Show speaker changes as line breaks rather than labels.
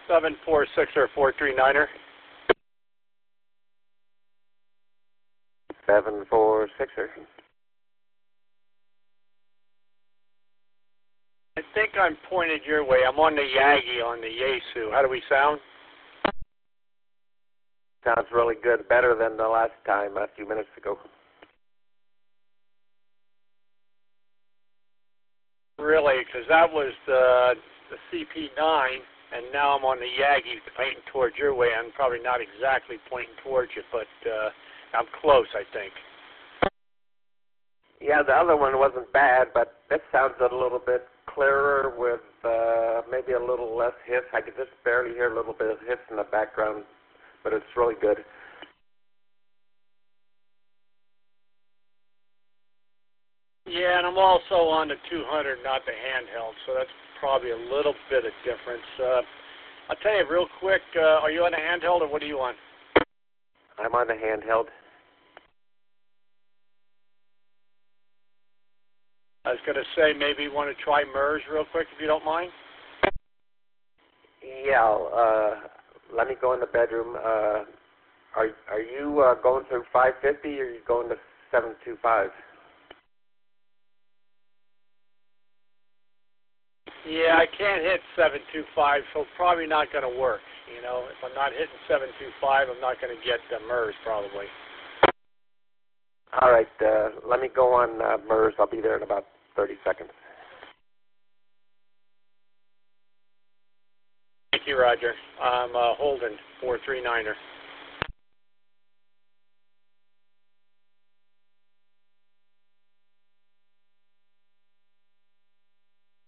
746er 439er.
746er.
I think I'm pointed your way. I'm on the Yagi on the Yaesu. How do we sound?
Sounds really good. Better than the last time, a few minutes ago.
Really, because that was the CP9, and now I'm on the Yagi pointing towards your way. I'm probably not exactly pointing towards you, but I'm close, I think.
Yeah, the other one wasn't bad, but this sounds a little bit clearer with maybe a little less hiss. I could just barely hear a little bit of hiss in the background, but it's really good.
Yeah, and I'm also on the 200, not the handheld, so that's probably a little bit of difference. I'll tell you real quick, are you on the handheld or what are you on?
I'm on the handheld.
I was going to say maybe you want to try MERS real quick if you don't mind.
Yeah, let me go in the bedroom. Are you going through 550 or are you going to 725?
Yeah, I can't hit 725, so probably not going to work. You know, if I'm not hitting 725, I'm not going to get MERS probably.
All right, let me go on MERS. I'll be there in about 30 seconds.
Thank you, Roger. I'm Holden, 439er.